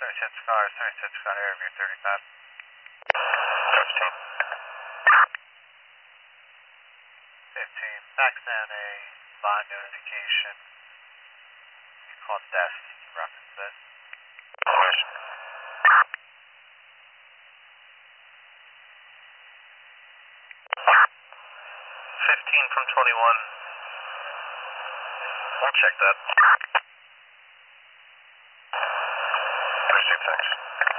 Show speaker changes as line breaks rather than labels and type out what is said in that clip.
Sunset Scar, Airview 35. 15. Backs down a bond notification. You call desk, reference it. 15 from 21. We'll check that. 36, thanks.